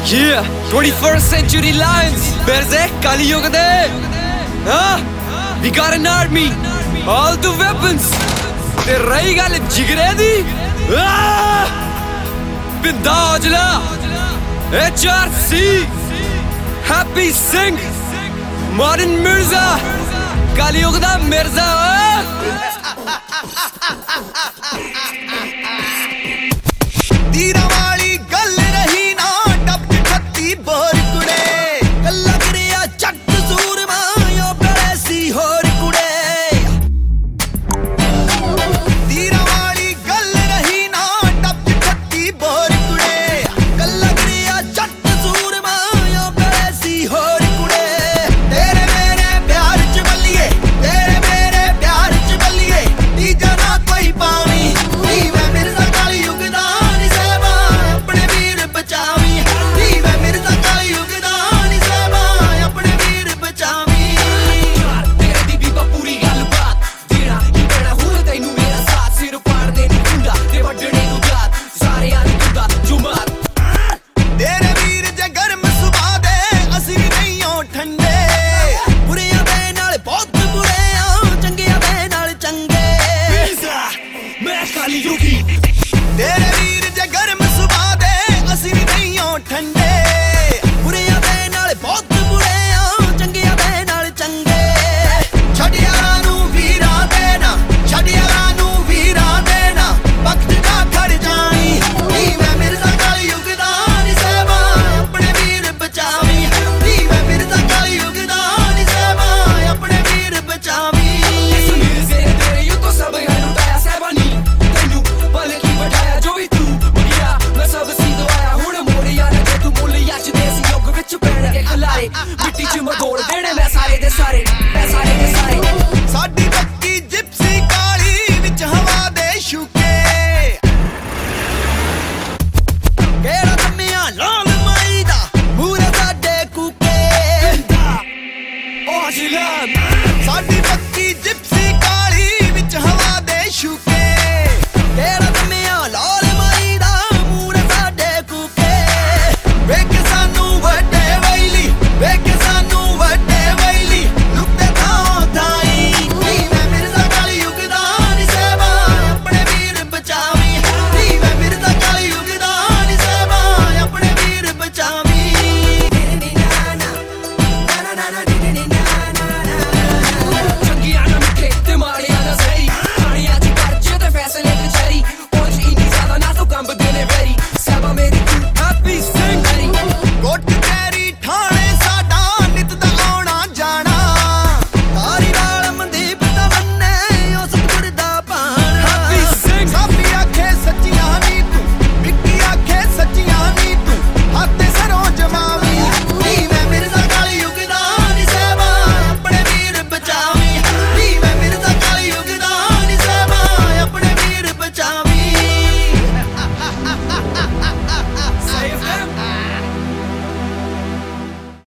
Yeah, 21st century lions. Berze Kali Yuga de. Huh? We got an army. All the weapons. Te rahi gal jigre di. Binda Aujla. HRC. Happy Singh. Modern Mirza. Kali Yuga da Mirza. ਤੀਰਾਂ ਵਾਲੀ ਗੱਲ ਰਹੀ ਨਾ ਡੱਬ ਛੱਤੀ bore ਕੁੜੇ ਗੱਲਾਂ ਕਰਿਆ ਚੱਟ ਸੂਰਮਾ ਓ ਬੜੇ ਸੀ ਹੋਰ ਕੁੜੇ ਤੀਰਾਂ ਵਾਲੀ ਗੱਲ ਰਹੀ ਨਾ ਡੱਬ ਛੱਤੀ ਬੋਰ ਕੁੜੇ ਗੱਲਾਂ ਕਰਿਆ ਚੱਟ ਸੂਰਮਾ ਓ ਬੜੇ ਸੀ ਹੋਰ ਕੁੜੇ ਤੇਰੇ ਮੇਰੇ ਪਿਆਰ ਚ ਬੱਲੀਏ ਤੇਰੇ ਮੇਰੇ ਪਿਆਰ ਚ ਬੱਲੀਏ ਤੀਜਾ ਨਾ ਕੋਈ ਪਾਵੀ ਨੀ ਵੇ ਮਿਰਜ਼ਾ ਕਾਲੀ ਯੁੱਗ ਦਾ ਤੇਰੇ ਵੀਰ ਜੇ ਗਰਮ ਸੁਭਾਅ ਦੇ ਅਸੀਂ ਵੀ ਨਹੀਂ ਹੋ ਠੰਡੇ ਬੁਰਿਆਂ ਦੇ ਨਾਲ ਬਹੁਤ ਬੁਰੇ ਆ ਚੰਗਿਆਂ ਦੇ ਨਾਲ ਚੰਗੇ ਛੱਡ ਯਾਰਾਂ ਨੂੰ ਵੀਰਾਂ ਦੇਣਾ ਛੱਡ ਯਾਰਾਂ ਨੂੰ ਵੀਰਾਂ ਦੇਣਾ ਵਕਤ ਦਾ ਖੜ ਜਾਣੀ ਨੀ ਮੈਂ ਮਿਰਜ਼ਾ ਕਾਲੀ ਯੁੱਗ ਦਾ ਨੀ ਸੇਵਾ ਆਪਣੇ ਵੀਰ ਬਚਾਵੀ ਨੀ ਮੈਂ ਮਿਰਜ਼ਾ ਕਾਲੀ ਯੁੱਗ ਦਾ ਨੀ ਸੇਵਾ ਆਪਣੇ ਵੀਰ ਬਚਾਵੀ ਮਿੱਟੀ ਚ ਮਗੋੜ ਦੇਣੇ ਮੈਂ ਸਾਰੇ ਦੇ ਸਾਰੇ ਸਾਡੀ ਪੱਕੀ ਜਿਪਸੀ ਕਾਲੀ ਵਿੱਚ ਹਵਾ ਦੇ ਸ਼ੂਕੇ ਕਿਹੜਾ ਦਮਿਆ ਲਾਲ ਮਾਈ ਦਾ ਮੂਰੇ ਸਾਡੇ ਕੂਕੇ ਉਹ ਜਿਲਾਨ ਸਾਡੀ ਪੱਕੀ